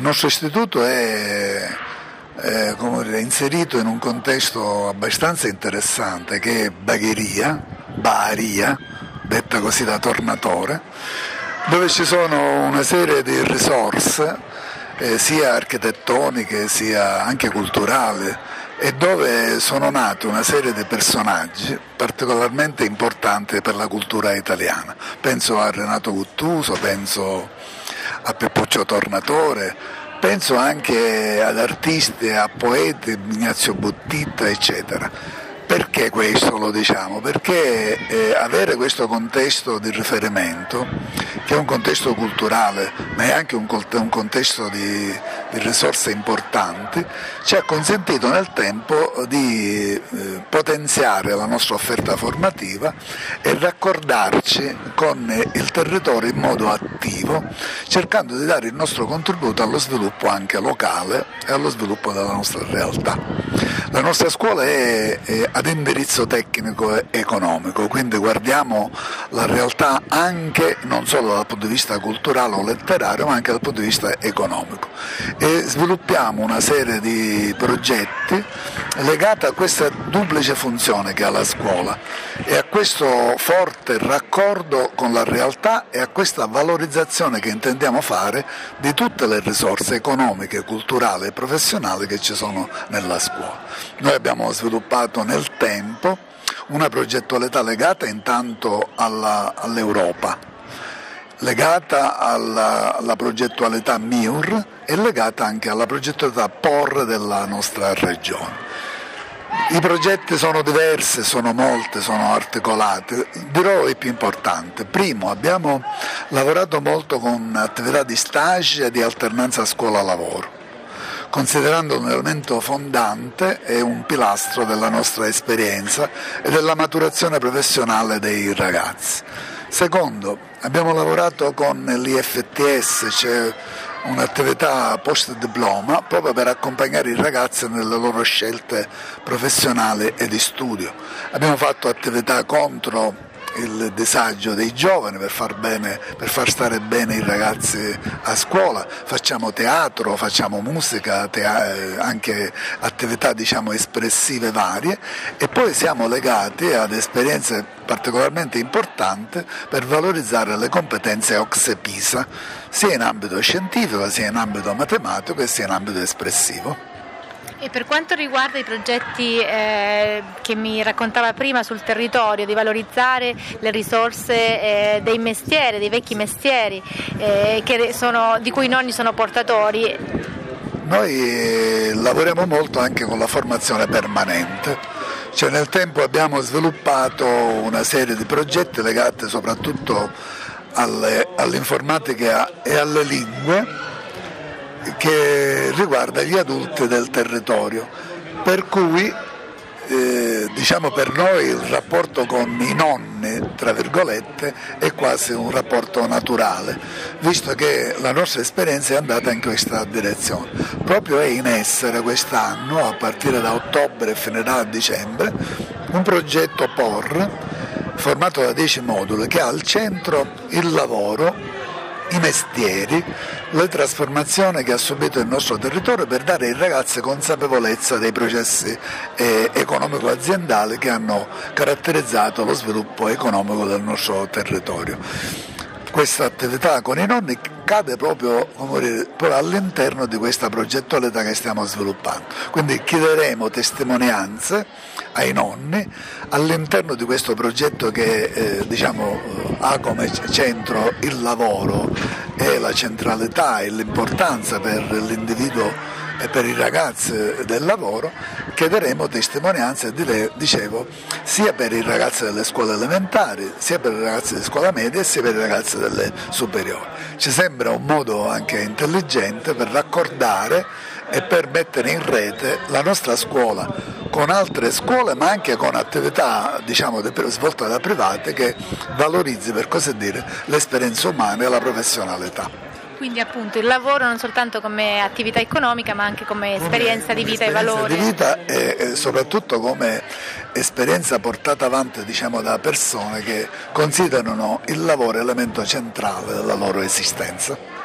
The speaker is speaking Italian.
nostro istituto è inserito in un contesto abbastanza interessante che è Baria, detta così da Tornatore, dove ci sono una serie di risorse sia architettoniche sia anche culturali, e dove sono nati una serie di personaggi particolarmente importanti per la cultura italiana. Penso a Renato Guttuso, penso a Peppuccio Tornatore, penso anche ad artisti, a poeti, Ignazio Buttitta, eccetera. Perché questo lo diciamo? Perché avere questo contesto di riferimento, che è un contesto culturale, ma è anche un contesto di risorse importanti, ci ha consentito nel tempo di potenziare la nostra offerta formativa e raccordarci con il territorio in modo attivo, cercando di dare il nostro contributo allo sviluppo anche locale e allo sviluppo della nostra realtà. La nostra scuola è ad indirizzo tecnico e economico, quindi guardiamo la realtà anche non solo dal punto di vista culturale o letterario, ma anche dal punto di vista economico, e sviluppiamo una serie di progetti legati a questa duplice funzione che ha la scuola e a questo forte raccordo con la realtà e a questa valorizzazione che intendiamo fare di tutte le risorse economiche, culturali e professionali che ci sono nella scuola. Noi abbiamo sviluppato nel tempo una progettualità legata intanto all'Europa, legata alla progettualità MIUR e legata anche alla progettualità POR della nostra regione. I progetti sono diversi, sono molti, sono articolati, dirò i più importanti. Primo, abbiamo lavorato molto con attività di stage e di alternanza scuola-lavoro, considerando un elemento fondante e un pilastro della nostra esperienza e della maturazione professionale dei ragazzi. Secondo, abbiamo lavorato con l'IFTS, cioè un'attività post-diploma, proprio per accompagnare i ragazzi nelle loro scelte professionali e di studio. Abbiamo fatto attività contro il disagio dei giovani per far stare bene i ragazzi a scuola, facciamo teatro, facciamo musica, anche attività espressive varie, e poi siamo legati ad esperienze particolarmente importanti per valorizzare le competenze OCSE Pisa, sia in ambito scientifico, sia in ambito matematico e sia in ambito espressivo. E per quanto riguarda i progetti che mi raccontava prima sul territorio, di valorizzare le risorse dei mestieri, dei vecchi mestieri di cui i nonni sono portatori. Noi lavoriamo molto anche con la formazione permanente, cioè nel tempo abbiamo sviluppato una serie di progetti legati soprattutto all'informatica e alle lingue, che riguarda gli adulti del territorio, per cui per noi il rapporto con i nonni, tra virgolette, è quasi un rapporto naturale, visto che la nostra esperienza è andata in questa direzione. Proprio è in essere quest'anno, a partire da ottobre e finirà a dicembre, un progetto POR formato da 10 moduli che ha al centro il lavoro, i mestieri, le trasformazioni che ha subito il nostro territorio, per dare ai ragazzi consapevolezza dei processi economico-aziendali che hanno caratterizzato lo sviluppo economico del nostro territorio. Questa attività con i nonni cade proprio all'interno di questa progettualità che stiamo sviluppando, quindi chiederemo testimonianze ai nonni all'interno di questo progetto che ha come centro il lavoro e la centralità e l'importanza per l'individuo e per i ragazzi del lavoro. Chiederemo testimonianze, dicevo, sia per i ragazzi delle scuole elementari, sia per i ragazzi di scuola media, sia per i ragazzi delle superiori. Ci sembra un modo anche intelligente per raccordare e per mettere in rete la nostra scuola con altre scuole, ma anche con attività svolte da private che valorizzi, per così dire, l'esperienza umana e la professionalità. Quindi appunto il lavoro non soltanto come attività economica, ma anche come esperienza di vita e valori. Di vita e soprattutto come esperienza portata avanti da persone che considerano il lavoro elemento centrale della loro esistenza.